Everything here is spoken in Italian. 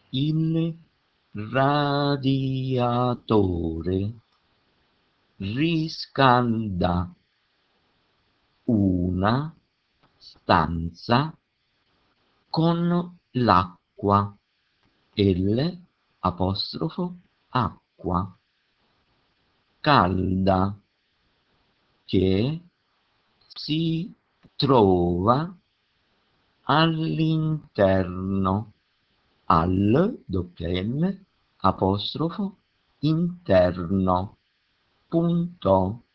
Il radiatore riscalda una stanza con l'acqua. L apostrofo acqua calda che si trova all'interno, apostrofo interno, punto.